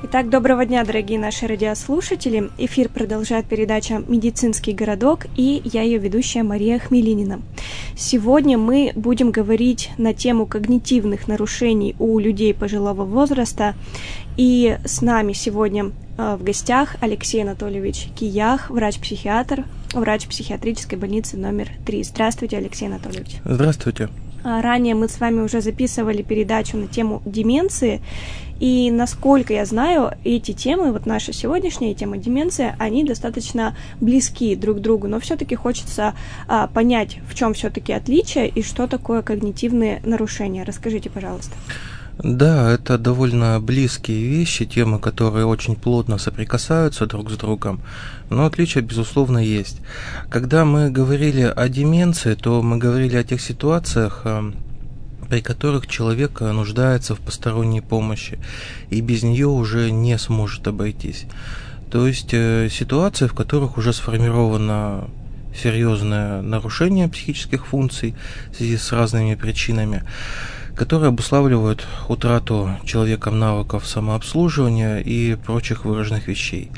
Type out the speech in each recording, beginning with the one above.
Итак, доброго дня, дорогие наши радиослушатели. Эфир продолжает передача «Медицинский городок», и я ее ведущая Мария Хмелинина. Сегодня мы будем говорить на тему когнитивных нарушений у людей пожилого возраста. И с нами сегодня в гостях Алексей Анатольевич Киях, врач-психиатр, врач психиатрической больницы номер 3. Здравствуйте, Алексей Анатольевич. Здравствуйте. Ранее мы с вами уже записывали передачу на тему деменции, и насколько я знаю, эти темы, вот наша сегодняшняя тема деменция, они достаточно близки друг к другу, но все-таки хочется понять, в чем все-таки отличие и что такое когнитивные нарушения. Расскажите, пожалуйста. Да, это довольно близкие вещи, темы, которые очень плотно соприкасаются друг с другом, но отличия, безусловно, есть. Когда мы говорили о деменции, то мы говорили о тех ситуациях, при которых человек нуждается в посторонней помощи и без нее уже не сможет обойтись. То есть ситуации, в которых уже сформировано серьезное нарушение психических функций в связи с разными причинами, которые обуславливают утрату человеком навыков самообслуживания и прочих выраженных вещей.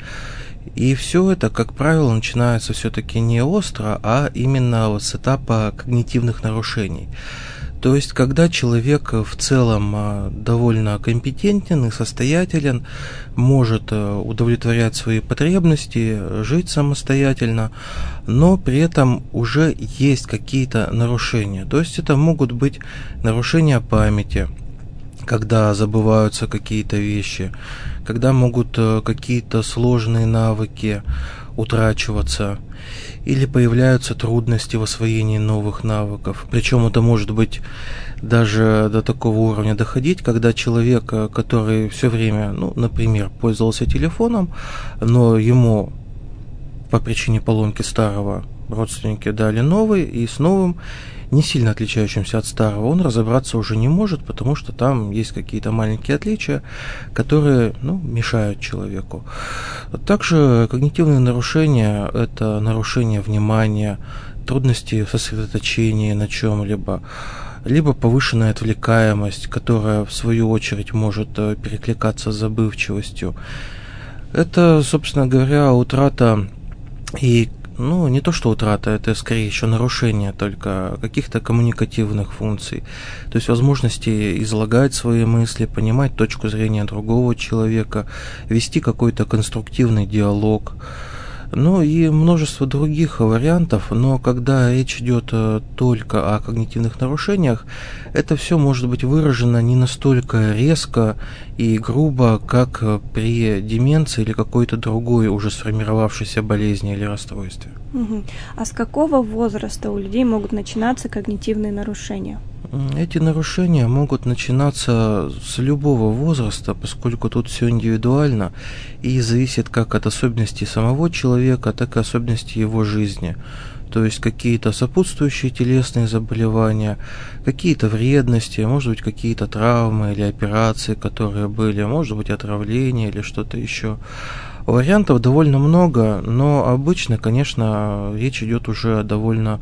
И все это, как правило, начинается все-таки не остро, а именно с этапа когнитивных нарушений. То есть, когда человек в целом довольно компетентен и состоятелен, может удовлетворять свои потребности, жить самостоятельно, но при этом уже есть какие-то нарушения. То есть, это могут быть нарушения памяти, когда забываются какие-то вещи, когда могут какие-то сложные навыки утрачиваться, или появляются трудности в освоении новых навыков. Причем это может быть даже до такого уровня доходить, когда человек, который все время, например, пользовался телефоном, но ему по причине поломки старого родственники дали новый, и с новым, не сильно отличающимся от старого, он разобраться уже не может, потому что там есть какие-то маленькие отличия, которые мешают человеку. Также когнитивные нарушения – это нарушение внимания, трудности в сосредоточении на чем-либо, либо повышенная отвлекаемость, которая в свою очередь может перекликаться с забывчивостью. Это, собственно говоря, утрата и не то что утрата, это скорее еще нарушение только каких-то коммуникативных функций, то есть возможности излагать свои мысли, понимать точку зрения другого человека, вести какой-то конструктивный диалог, и множество других вариантов, но когда речь идет только о когнитивных нарушениях, это все может быть выражено не настолько резко и грубо, как при деменции или какой-то другой уже сформировавшейся болезни или расстройстве. А с какого возраста у людей могут начинаться когнитивные нарушения? Эти нарушения могут начинаться с любого возраста, поскольку тут все индивидуально и зависит как от особенностей самого человека, так и особенностей его жизни. То есть какие-то сопутствующие телесные заболевания, какие-то вредности, может быть, какие-то травмы или операции, которые были, может быть, отравление или что-то еще. Вариантов довольно много, но обычно, конечно, речь идет уже о довольно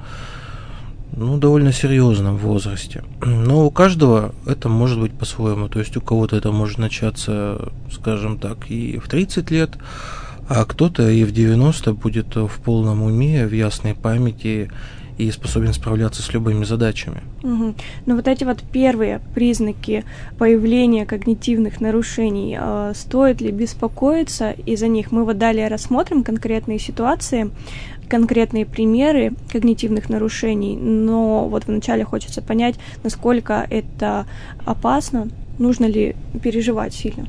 серьезном возрасте. Но у каждого это может быть по-своему. То есть у кого-то это может начаться, скажем так, и в 30 лет, а кто-то и в 90 будет в полном уме, в ясной памяти и способен справляться с любыми задачами. Но вот эти первые признаки появления когнитивных нарушений, стоит ли беспокоиться из-за них? Мы далее рассмотрим конкретные ситуации, конкретные примеры когнитивных нарушений, но вначале хочется понять, насколько это опасно, нужно ли переживать сильно.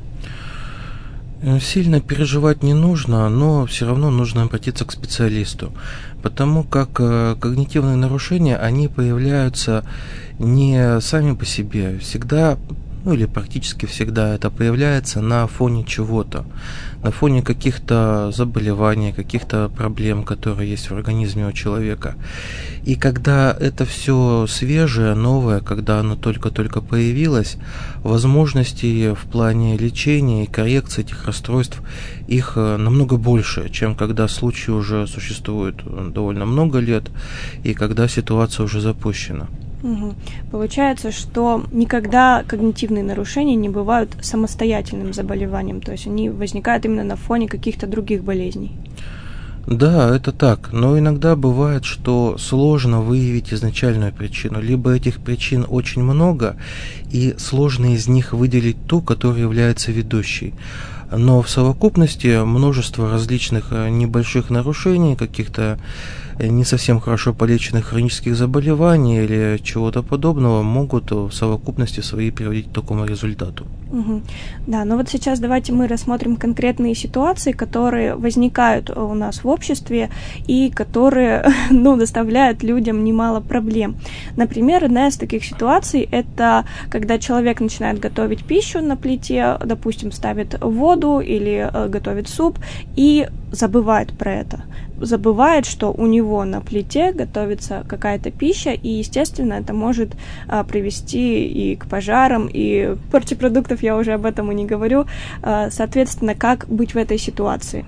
Сильно переживать не нужно, но все равно нужно обратиться к специалисту, потому как когнитивные нарушения, они появляются не сами по себе, всегда, или практически всегда это появляется на фоне чего-то, на фоне каких-то заболеваний, каких-то проблем, которые есть в организме у человека. И когда это все свежее, новое, когда оно только-только появилось, возможностей в плане лечения и коррекции этих расстройств, их намного больше, чем когда случай уже существует довольно много лет и когда ситуация уже запущена. Угу. Получается, что никогда когнитивные нарушения не бывают самостоятельным заболеванием, то есть они возникают именно на фоне каких-то других болезней. Да, это так, но иногда бывает, что сложно выявить изначальную причину, либо этих причин очень много, и сложно из них выделить ту, которая является ведущей. Но в совокупности множество различных небольших нарушений, каких-то не совсем хорошо полеченных хронических заболеваний или чего-то подобного могут в совокупности своей приводить к такому результату. Угу. Да, но вот сейчас давайте мы рассмотрим конкретные ситуации, которые возникают у нас в обществе и которые, доставляют людям немало проблем. Например, одна из таких ситуаций – это когда человек начинает готовить пищу на плите, допустим, ставит воду или готовит суп и забывает про это. Забывает, что у него на плите готовится какая-то пища, и, естественно, это может привести и к пожарам, и к порче продуктов, я уже об этом и не говорю. Соответственно, как быть в этой ситуации?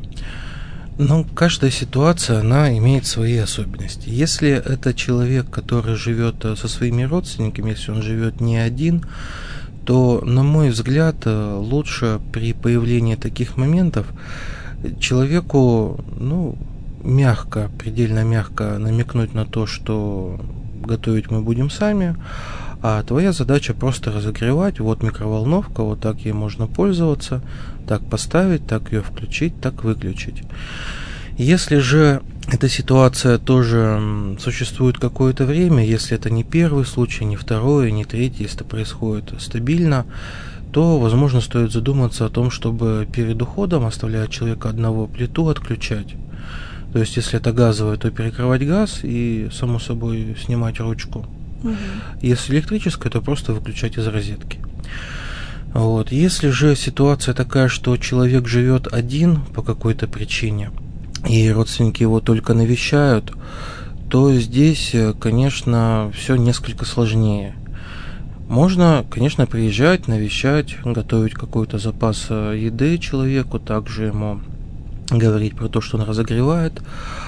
Каждая ситуация, она имеет свои особенности. Если это человек, который живет со своими родственниками, если он живет не один, то, на мой взгляд, лучше при появлении таких моментов человеку, мягко, предельно мягко намекнуть на то, что готовить мы будем сами, а твоя задача просто разогревать. Вот микроволновка, вот так ей можно пользоваться, так поставить, так ее включить, так выключить. Если же эта ситуация тоже существует какое-то время, если это не первый случай, не второй, не третий, если это происходит стабильно, то, возможно, стоит задуматься о том, чтобы перед уходом, оставляя человека одного, плиту отключать. То есть, если это газовое, то перекрывать газ и, само собой, снимать ручку. Угу. Если электрическое, то просто выключать из розетки. Вот. Если же ситуация такая, что человек живет один по какой-то причине, и родственники его только навещают, то здесь, конечно, все несколько сложнее. Можно, конечно, приезжать, навещать, готовить какой-то запас еды человеку, также ему говорить про то, что он разогревает,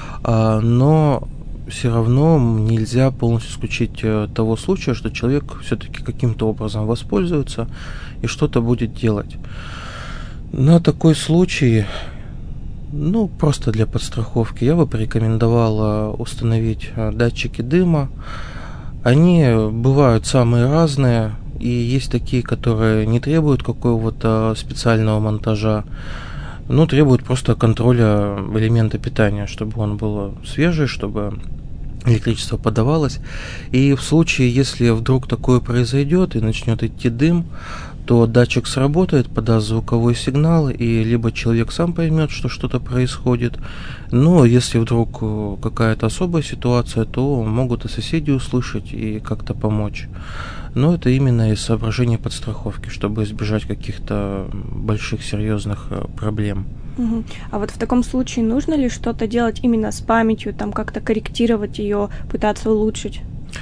но все равно нельзя полностью исключить того случая, что человек все-таки каким-то образом воспользуется и что-то будет делать. На такой случай, просто для подстраховки, я бы порекомендовал установить датчики дыма. Они бывают самые разные, и есть такие, которые не требуют какого-то специального монтажа, но требуют просто контроля элемента питания, чтобы он был свежий, чтобы электричество подавалось. И в случае, если вдруг такое произойдет и начнет идти дым, то датчик сработает, подаст звуковой сигнал, и либо человек сам поймет, что что-то происходит, но если вдруг какая-то особая ситуация, то могут и соседи услышать и как-то помочь. Но это именно из соображений подстраховки, чтобы избежать каких-то больших серьезных проблем. Угу. А вот в таком случае нужно ли что-то делать именно с памятью, как-то корректировать ее, пытаться улучшить?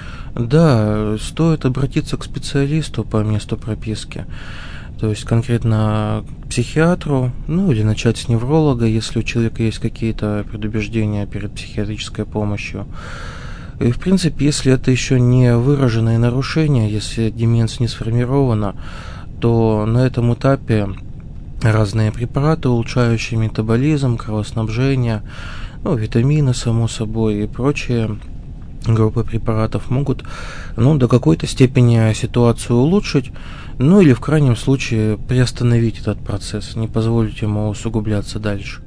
Да, стоит обратиться к специалисту по месту прописки, то есть конкретно к психиатру, или начать с невролога, если у человека есть какие-то предубеждения перед психиатрической помощью. И, в принципе, если это еще не выраженные нарушения, если деменция не сформирована, то на этом этапе разные препараты, улучшающие метаболизм, кровоснабжение, витамины, само собой, и прочие группы препаратов могут до какой-то степени ситуацию улучшить, или в крайнем случае приостановить этот процесс, не позволить ему усугубляться дальше.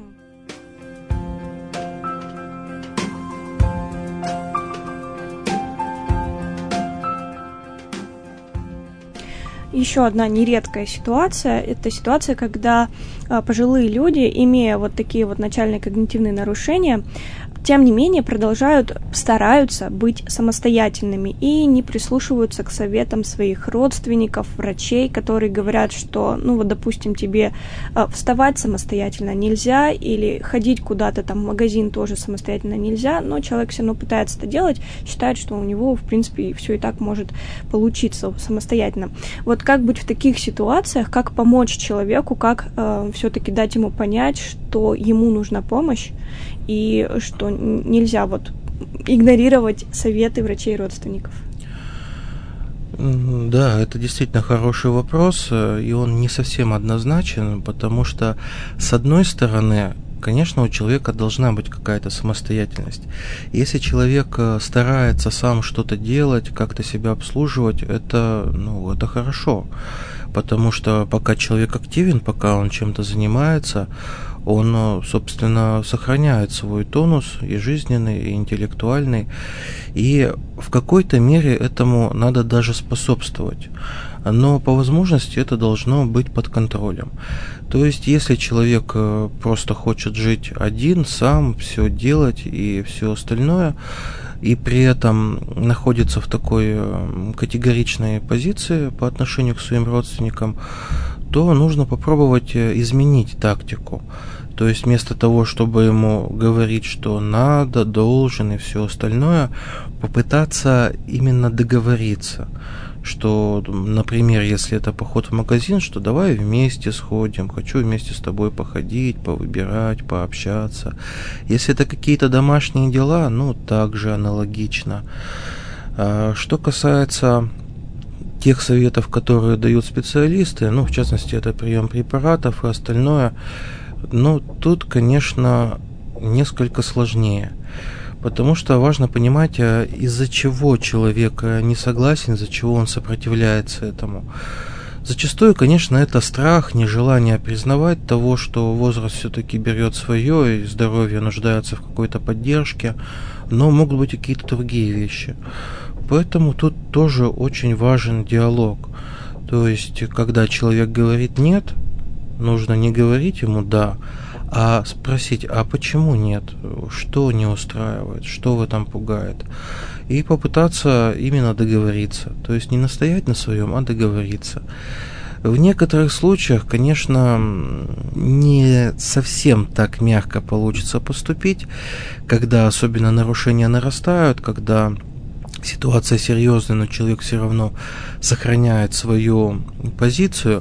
Еще одна нередкая ситуация – это ситуация, когда пожилые люди, имея вот такие вот начальные когнитивные нарушения, тем не менее стараются быть самостоятельными и не прислушиваются к советам своих родственников, врачей, которые говорят, что, допустим, тебе вставать самостоятельно нельзя или ходить куда-то в магазин тоже самостоятельно нельзя, но человек все равно пытается это делать, считает, что у него, в принципе, все и так может получиться самостоятельно. Вот как быть в таких ситуациях, как помочь человеку, как все-таки дать ему понять, что ему нужна помощь, и что нельзя игнорировать советы врачей и родственников? Да, это действительно хороший вопрос, и он не совсем однозначен, потому что, с одной стороны, конечно, у человека должна быть какая-то самостоятельность. Если человек старается сам что-то делать, как-то себя обслуживать, это хорошо. Потому что пока человек активен, пока он чем-то занимается, он, собственно, сохраняет свой тонус и жизненный, и интеллектуальный. И в какой-то мере этому надо даже способствовать. Но по возможности это должно быть под контролем. То есть, если человек просто хочет жить один, сам, все делать и все остальное, и при этом находится в такой категоричной позиции по отношению к своим родственникам, то нужно попробовать изменить тактику. То есть вместо того, чтобы ему говорить, что надо, должен и все остальное, попытаться именно договориться. Что, например, если это поход в магазин, что давай вместе сходим, хочу вместе с тобой походить, повыбирать, пообщаться. Если это какие-то домашние дела, также аналогично. Что касается тех советов, которые дают специалисты, в частности, это прием препаратов и остальное, тут, конечно, несколько сложнее. Потому что важно понимать, из-за чего человек не согласен, из-за чего он сопротивляется этому. Зачастую, конечно, это страх, нежелание признавать того, что возраст все-таки берет свое, и здоровье нуждается в какой-то поддержке, но могут быть и какие-то другие вещи. Поэтому тут тоже очень важен диалог. То есть, когда человек говорит «нет», нужно не говорить ему «да», а спросить, а почему нет, что не устраивает, что в этом пугает, и попытаться именно договориться, то есть не настоять на своем, а договориться. В некоторых случаях, конечно, не совсем так мягко получится поступить, когда особенно нарушения нарастают, когда ситуация серьезная, но человек все равно сохраняет свою позицию,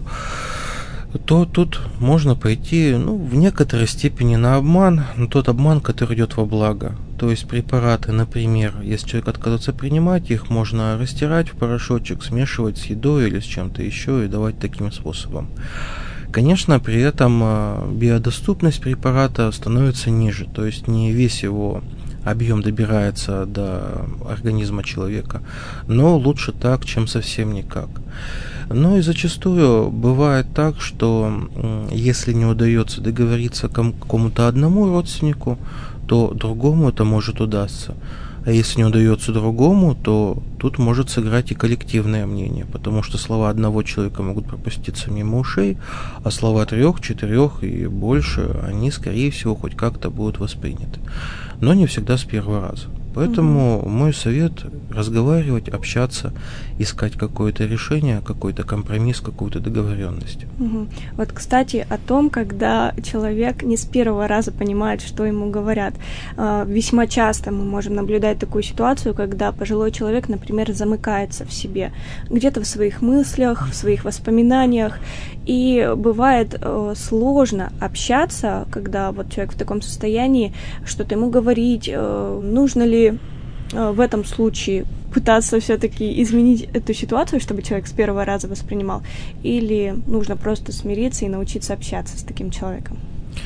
то тут можно пойти, в некоторой степени на обман, но тот обман, который идет во благо. То есть препараты, например, если человек отказывается принимать, их можно растирать в порошочек, смешивать с едой или с чем-то еще и давать таким способом. Конечно, при этом биодоступность препарата становится ниже, то есть не весь его объем добирается до организма человека, но лучше так, чем совсем никак. Но и зачастую бывает так, что если не удается договориться какому-то одному родственнику, то другому это может удастся. А если не удается другому, то тут может сыграть и коллективное мнение, потому что слова одного человека могут пропуститься мимо ушей, а слова 3, 4 и больше, они, скорее всего, хоть как-то будут восприняты. Но не всегда с первого раза. Поэтому мой совет – разговаривать, общаться, искать какое-то решение, какой-то компромисс, какую-то договоренность. Вот, кстати, о том, когда человек не с первого раза понимает, что ему говорят. Весьма часто мы можем наблюдать такую ситуацию, когда пожилой человек, например, замыкается в себе, где-то в своих мыслях, в своих воспоминаниях, и бывает сложно общаться, когда вот человек в таком состоянии, что-то ему говорить, нужно ли в этом случае пытаться все-таки изменить эту ситуацию, чтобы человек с первого раза воспринимал, или нужно просто смириться и научиться общаться с таким человеком?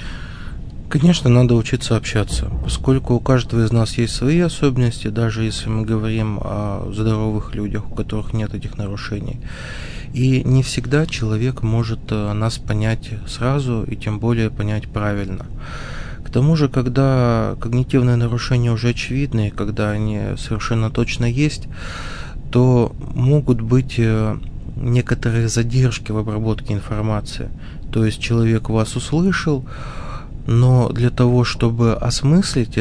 Конечно, надо учиться общаться, поскольку у каждого из нас есть свои особенности, даже если мы говорим о здоровых людях, у которых нет этих нарушений. И не всегда человек может нас понять сразу и тем более понять правильно. К тому же, когда когнитивные нарушения уже очевидны, когда они совершенно точно есть, то могут быть некоторые задержки в обработке информации. То есть человек вас услышал, но для того, чтобы осмыслить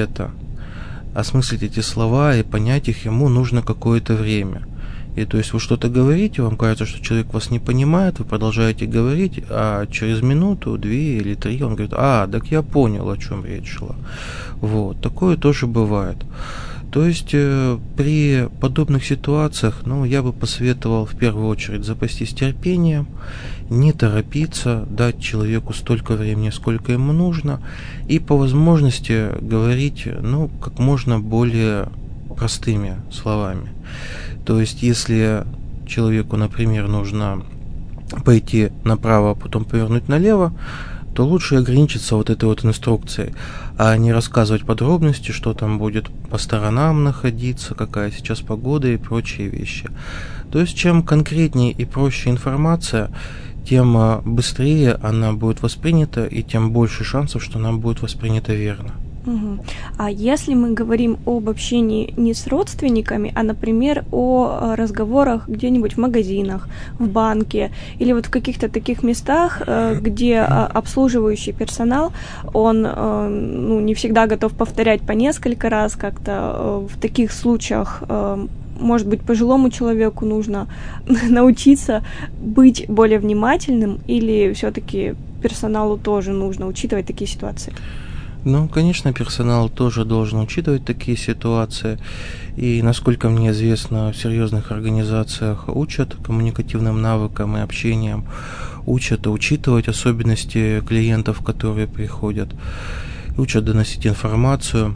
эти слова и понять их, ему нужно какое-то время. И то есть вы что-то говорите, вам кажется, что человек вас не понимает, вы продолжаете говорить, а через минуту, 2 или 3 он говорит: так я понял, о чем речь шла. Вот, такое тоже бывает. То есть при подобных ситуациях, я бы посоветовал в первую очередь запастись терпением, не торопиться, дать человеку столько времени, сколько ему нужно, и по возможности говорить, как можно более простыми словами. То есть, если человеку, например, нужно пойти направо, а потом повернуть налево, то лучше ограничиться вот этой вот инструкцией, а не рассказывать подробности, что там будет по сторонам находиться, какая сейчас погода и прочие вещи. То есть, чем конкретнее и проще информация, тем быстрее она будет воспринята, и тем больше шансов, что она будет воспринята верно. Угу. А если мы говорим об общении не с родственниками, а, например, о разговорах где-нибудь в магазинах, в банке или вот в каких-то таких местах, где обслуживающий персонал, он не всегда готов повторять по несколько раз, как-то в таких случаях, может быть, пожилому человеку нужно научиться быть более внимательным, или все-таки персоналу тоже нужно учитывать такие ситуации? Конечно, персонал тоже должен учитывать такие ситуации. И, насколько мне известно, в серьезных организациях учат коммуникативным навыкам и общениям, учат учитывать особенности клиентов, которые приходят, учат доносить информацию.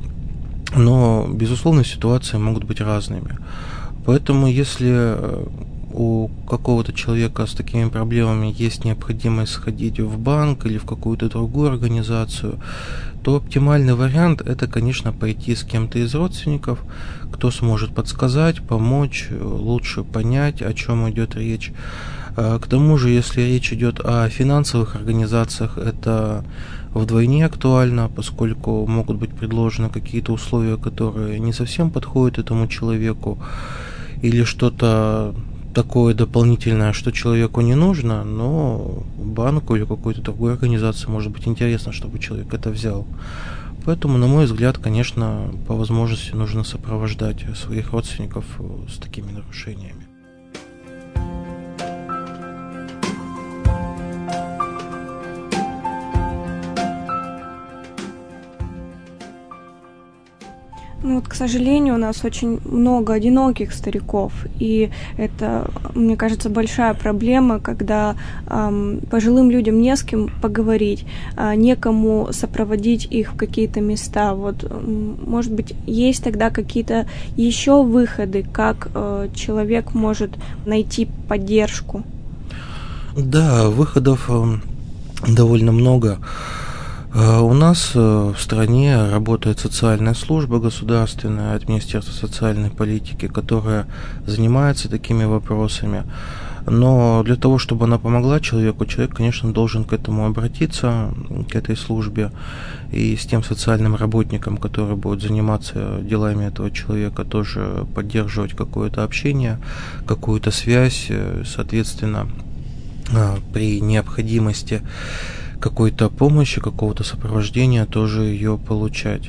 Но, безусловно, ситуации могут быть разными. Поэтому, если у какого-то человека с такими проблемами есть необходимость сходить в банк или в какую-то другую организацию, то оптимальный вариант – это, конечно, пойти с кем-то из родственников, кто сможет подсказать, помочь, лучше понять, о чем идет речь. К тому же, если речь идет о финансовых организациях, это вдвойне актуально, поскольку могут быть предложены какие-то условия, которые не совсем подходят этому человеку, или что-то такое дополнительное, что человеку не нужно, но банку или какой-то другой организации может быть интересно, чтобы человек это взял. Поэтому, на мой взгляд, конечно, по возможности нужно сопровождать своих родственников с такими нарушениями. К сожалению, у нас очень много одиноких стариков, и это, мне кажется, большая проблема, когда пожилым людям не с кем поговорить, некому сопроводить их в какие-то места. Может быть, есть тогда какие-то еще выходы, как человек может найти поддержку? Да, выходов довольно много. У нас в стране работает социальная служба государственная от Министерства социальной политики, которая занимается такими вопросами. Но для того, чтобы она помогла человеку, человек, конечно, должен к этому обратиться, к этой службе, и с тем социальным работником, который будет заниматься делами этого человека, тоже поддерживать какое-то общение, какую-то связь, соответственно, при необходимости какой-то помощи, какого-то сопровождения тоже ее получать.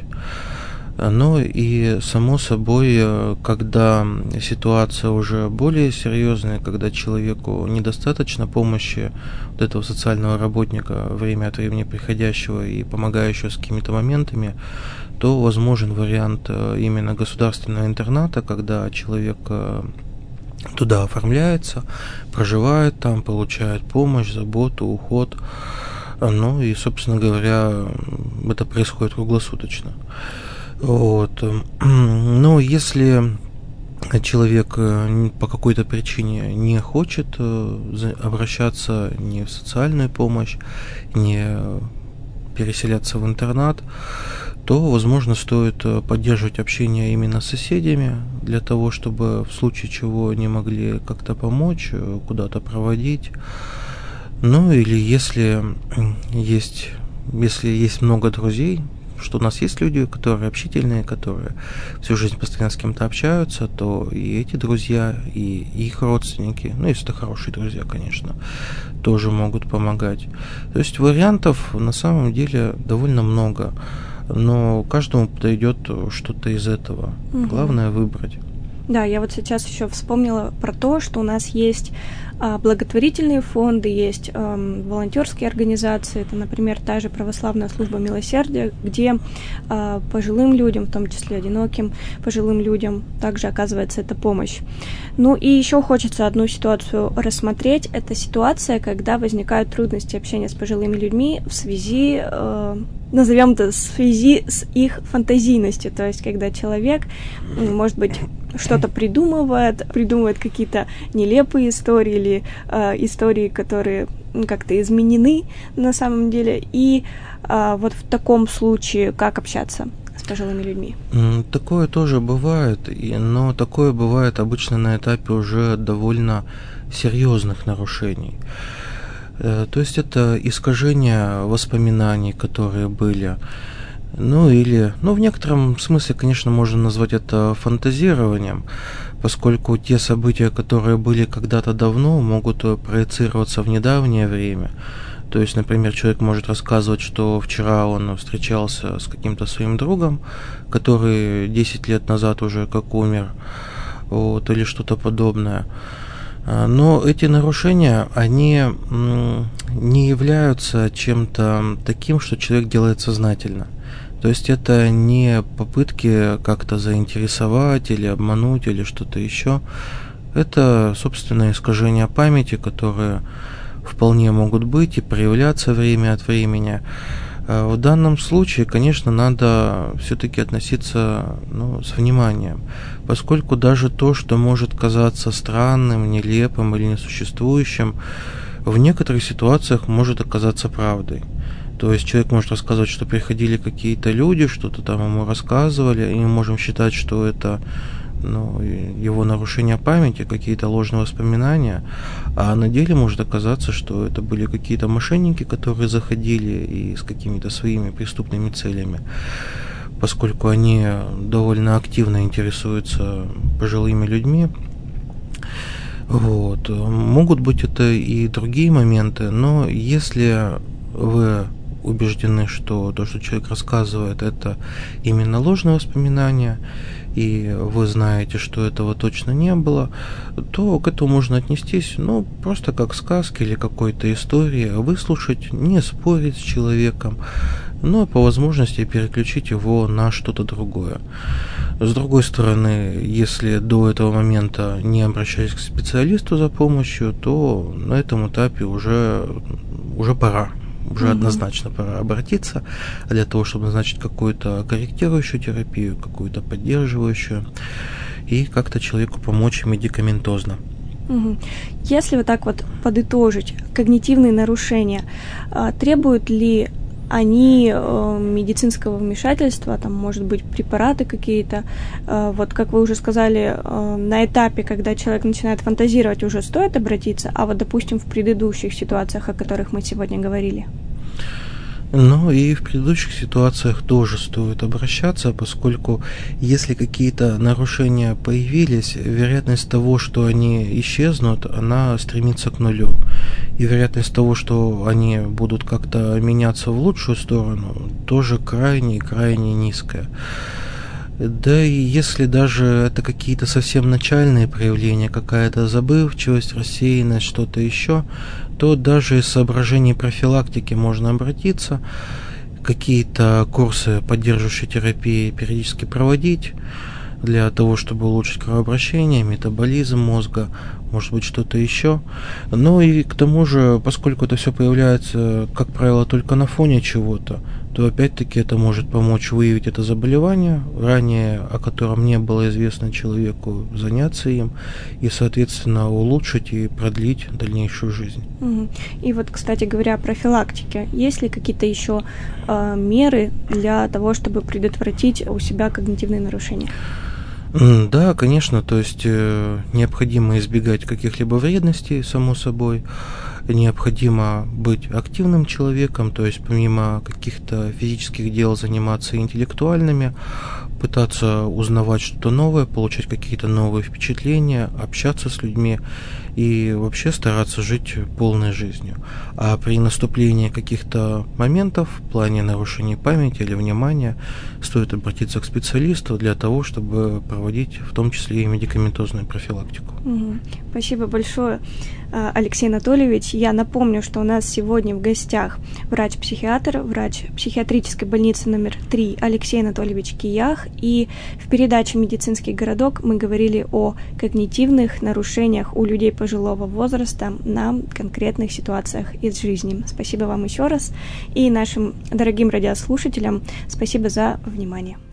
И само собой, когда ситуация уже более серьезная, когда человеку недостаточно помощи вот этого социального работника, время от времени приходящего и помогающего с какими-то моментами, то возможен вариант именно государственного интерната, когда человек туда оформляется, проживает там, получает помощь, заботу, уход. И, собственно говоря, это происходит круглосуточно. Но если человек по какой-то причине не хочет обращаться ни в социальную помощь, не переселяться в интернат, то, возможно, стоит поддерживать общение именно с соседями, для того, чтобы в случае чего они могли как-то помочь, куда-то проводить. Или если есть много друзей, что у нас есть люди, которые общительные, которые всю жизнь постоянно с кем-то общаются, то и эти друзья, и их родственники, если это хорошие друзья, конечно, тоже могут помогать. То есть вариантов на самом деле довольно много, но каждому подойдет что-то из этого. Главное выбрать. Да, я вот сейчас еще вспомнила про то, что у нас есть благотворительные фонды, есть волонтерские организации, это, например, та же православная служба милосердия, где пожилым людям, в том числе одиноким пожилым людям, также оказывается эта помощь. Ну и еще хочется одну ситуацию рассмотреть. Это ситуация, когда возникают трудности общения с пожилыми людьми в связи, назовем это, в связи с их фантазийностью, то есть когда человек, может быть, что-то придумывает какие-то нелепые истории или истории, которые как-то изменены на самом деле. И вот в таком случае как общаться с пожилыми людьми? Такое тоже бывает, но такое бывает обычно на этапе уже довольно серьезных нарушений. То есть это искажение воспоминаний, которые были. В некотором смысле, конечно, можно назвать это фантазированием, поскольку те события, которые были когда-то давно, могут проецироваться в недавнее время. То есть, например, человек может рассказывать, что вчера он встречался с каким-то своим другом, который 10 лет назад уже как умер, или что-то подобное. Но эти нарушения, они не являются чем-то таким, что человек делает сознательно. То есть это не попытки как-то заинтересовать или обмануть или что-то еще. Это, собственно, искажения памяти, которые вполне могут быть и проявляться время от времени. В данном случае, конечно, надо все-таки относиться с вниманием, поскольку даже то, что может казаться странным, нелепым или несуществующим, в некоторых ситуациях может оказаться правдой. То есть человек может рассказывать, что приходили какие-то люди, что-то там ему рассказывали, и мы можем считать, что это его нарушение памяти, какие-то ложные воспоминания, а на деле может оказаться, что это были какие-то мошенники, которые заходили и с какими-то своими преступными целями, поскольку они довольно активно интересуются пожилыми людьми. Могут быть это и другие моменты, но если вы убеждены, что то, что человек рассказывает, это именно ложные воспоминания, и вы знаете, что этого точно не было, то к этому можно отнестись, просто как к сказке или какой-то истории, выслушать, не спорить с человеком, но по возможности переключить его на что-то другое. С другой стороны, если до этого момента не обращались к специалисту за помощью, то на этом этапе уже пора. Уже однозначно пора обратиться для того, чтобы назначить какую-то корректирующую терапию, какую-то поддерживающую, и как-то человеку помочь медикаментозно. Если вот так вот подытожить, когнитивные нарушения, требуют ли они медицинского вмешательства, там, может быть, препараты какие-то, вот как вы уже сказали, на этапе, когда человек начинает фантазировать, уже стоит обратиться, а вот, допустим, в предыдущих ситуациях, о которых мы сегодня говорили? И в предыдущих ситуациях тоже стоит обращаться, поскольку если какие-то нарушения появились, вероятность того, что они исчезнут, она стремится к нулю. И вероятность того, что они будут как-то меняться в лучшую сторону, тоже крайне низкая. Да и если даже это какие-то совсем начальные проявления, какая-то забывчивость, рассеянность, что-то еще, то даже из соображений профилактики можно обратиться, какие-то курсы поддерживающей терапии периодически проводить для того, чтобы улучшить кровообращение, метаболизм мозга, может быть, что-то еще. И к тому же, поскольку это все появляется, как правило, только на фоне чего-то, то опять-таки это может помочь выявить это заболевание, ранее о котором не было известно человеку, заняться им и, соответственно, улучшить и продлить дальнейшую жизнь. И вот, кстати говоря, о профилактике. Есть ли какие-то еще меры для того, чтобы предотвратить у себя когнитивные нарушения? Да, конечно, то есть необходимо избегать каких-либо вредностей, само собой. необходимо быть активным человеком, то есть помимо каких-то физических дел заниматься интеллектуальными, пытаться узнавать что-то новое, получать какие-то новые впечатления, общаться с людьми и вообще стараться жить полной жизнью. А при наступлении каких-то моментов в плане нарушения памяти или внимания стоит обратиться к специалисту для того, чтобы проводить в том числе и медикаментозную профилактику. Спасибо большое, Алексей Анатольевич. Я напомню, что у нас сегодня в гостях врач-психиатр, врач психиатрической больницы номер 3 Алексей Анатольевич Киях. И в передаче «Медицинский городок» мы говорили о когнитивных нарушениях у людей пожилого возраста на конкретных ситуациях из жизни. Спасибо вам еще раз. И нашим дорогим радиослушателям спасибо за внимание.